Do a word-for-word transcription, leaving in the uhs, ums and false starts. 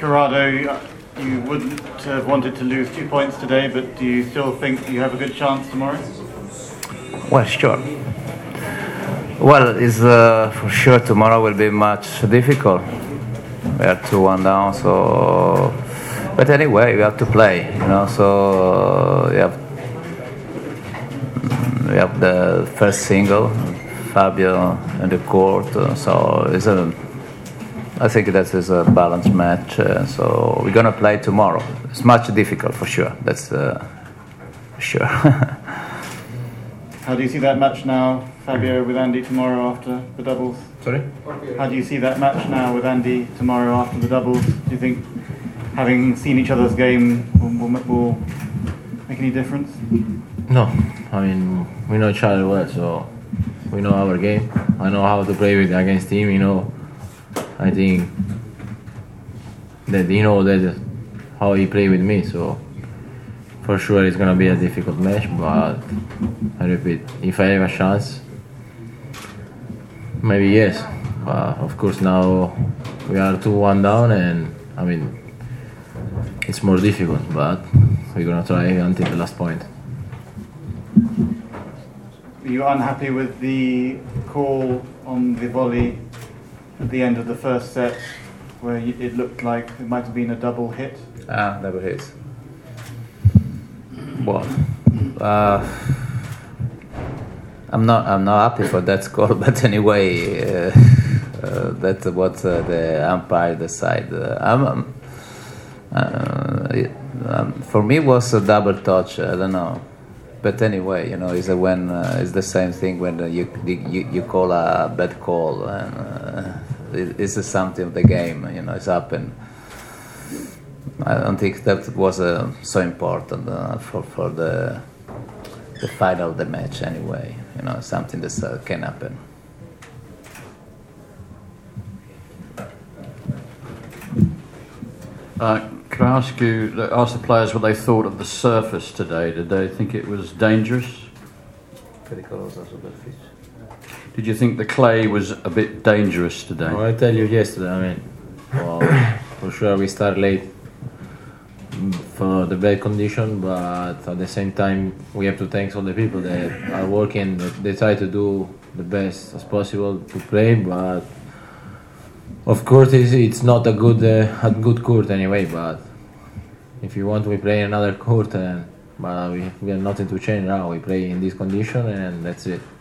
Corrado, you wouldn't have wanted to lose two points today, but do you still think you have a good chance tomorrow? Well, sure. Well, it's uh, for sure tomorrow will be much difficult. We are two one down, so. But anyway, we have to play, you know. So we have we have the first single, Fabio in the court. Uh, so it's a. I think that is a balanced match. Uh, so we're gonna play tomorrow. It's much difficult for sure. That's uh, for sure. How do you see that match now, Fabio, with Andy tomorrow after the doubles? Sorry? How do you see that match now with Andy tomorrow after the doubles? Do you think having seen each other's game will, will, will make any difference? No, I mean, we know each other well, so we know our game. I know how to play with against him, you know. I think that you know that how he play with me, so for sure it's gonna be a difficult match, but I repeat, if I have a chance, maybe yes. But of course now we are two one down, and I mean it's more difficult, but we're gonna try until the last point. Are you unhappy with the call on the volley at the end of the first set, where it looked like it might have been a double hit? Ah, double hit. Well, uh, I'm not. I'm not happy for that score, but anyway, uh, uh, that's what uh, the umpire decided. Uh, I'm, um, uh, it, um, for me, it was a double touch. I don't know, but anyway, you know, it's a when uh, it's the same thing when uh, you, you you call a bad call, and uh, it, it's something of the game. You know, it's happened. I don't think that was uh, so important uh, for for the the final of the match anyway. You know, something that uh, can happen. Uh, could I ask you, ask the players what they thought of the surface today? Did they think it was dangerous? Did you think the clay was a bit dangerous today? Well, I tell you yesterday, I mean, well, for sure we start late for the bad condition, but at the same time we have to thank all the people that are working, that they try to do the best as possible to play, but of course it's, it's not a good uh, a good court anyway, but if you want we play another court, and but we, we have nothing to change now. We play in this condition and that's it.